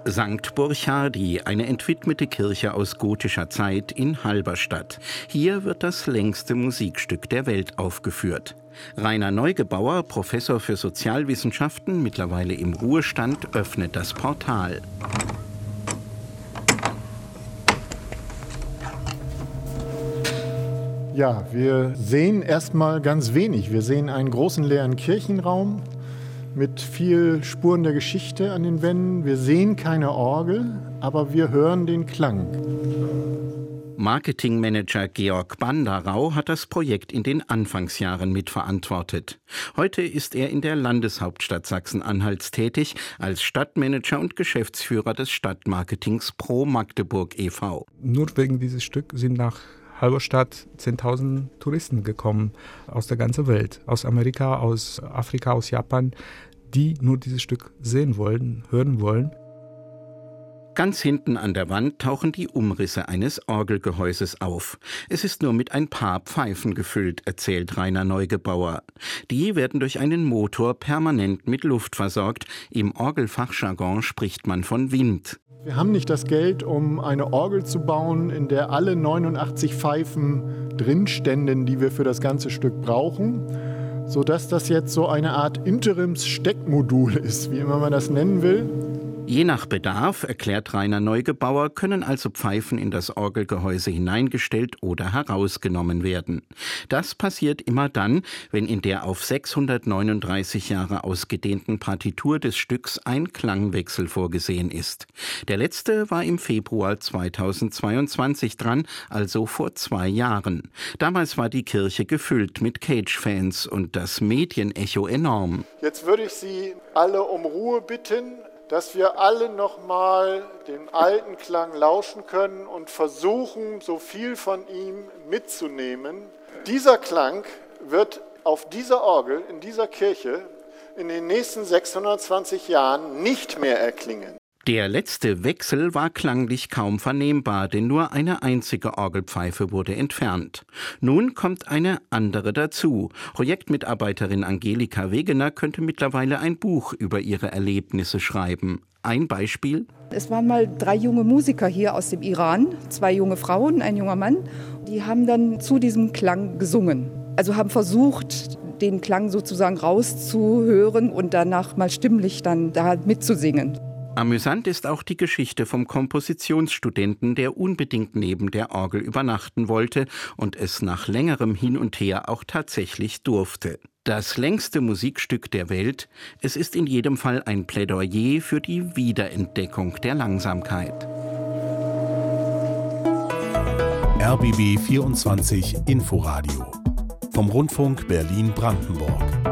St. Burchardi, eine entwidmete Kirche aus gotischer Zeit in Halberstadt. Hier wird das längste Musikstück der Welt aufgeführt. Rainer Neugebauer, Professor für Sozialwissenschaften, mittlerweile im Ruhestand, öffnet das Portal. Ja, wir sehen erstmal ganz wenig. Wir sehen einen großen leeren Kirchenraum mit viel Spuren der Geschichte an den Wänden. Wir sehen keine Orgel, aber wir hören den Klang. Marketingmanager Georg Banderau hat das Projekt in den Anfangsjahren mitverantwortet. Heute ist er in der Landeshauptstadt Sachsen-Anhalts tätig als Stadtmanager und Geschäftsführer des Stadtmarketings Pro Magdeburg e.V. Nur wegen dieses Stück sind nach Halberstadt 10.000 Touristen gekommen aus der ganzen Welt, aus Amerika, aus Afrika, aus Japan, die nur dieses Stück sehen wollen, hören wollen. Ganz hinten an der Wand tauchen die Umrisse eines Orgelgehäuses auf. Es ist nur mit ein paar Pfeifen gefüllt, erzählt Rainer Neugebauer. Die werden durch einen Motor permanent mit Luft versorgt. Im Orgelfachjargon spricht man von Wind. Wir haben nicht das Geld, um eine Orgel zu bauen, in der alle 89 Pfeifen drinständen, die wir für das ganze Stück brauchen, sodass das jetzt so eine Art Interims-Steckmodul ist, wie immer man das nennen will. Je nach Bedarf, erklärt Rainer Neugebauer, können also Pfeifen in das Orgelgehäuse hineingestellt oder herausgenommen werden. Das passiert immer dann, wenn in der auf 639 Jahre ausgedehnten Partitur des Stücks ein Klangwechsel vorgesehen ist. Der letzte war im Februar 2022 dran, also vor 2 Jahren. Damals war die Kirche gefüllt mit Cage-Fans und das Medienecho enorm. Jetzt würde ich Sie alle um Ruhe bitten, dass wir alle nochmal dem alten Klang lauschen können und versuchen, so viel von ihm mitzunehmen. Dieser Klang wird auf dieser Orgel, in dieser Kirche, in den nächsten 620 Jahren nicht mehr erklingen. Der letzte Wechsel war klanglich kaum vernehmbar, denn nur eine einzige Orgelpfeife wurde entfernt. Nun kommt eine andere dazu. Projektmitarbeiterin Angelika Wegener könnte mittlerweile ein Buch über ihre Erlebnisse schreiben. Ein Beispiel? Es waren mal 3 junge Musiker hier aus dem Iran, 2 junge Frauen, ein junger Mann. Die haben dann zu diesem Klang gesungen. Also haben versucht, den Klang sozusagen rauszuhören und danach mal stimmlich dann da mitzusingen. Amüsant ist auch die Geschichte vom Kompositionsstudenten, der unbedingt neben der Orgel übernachten wollte und es nach längerem Hin und Her auch tatsächlich durfte. Das längste Musikstück der Welt, es ist in jedem Fall ein Plädoyer für die Wiederentdeckung der Langsamkeit. RBB 24 Inforadio vom Rundfunk Berlin-Brandenburg.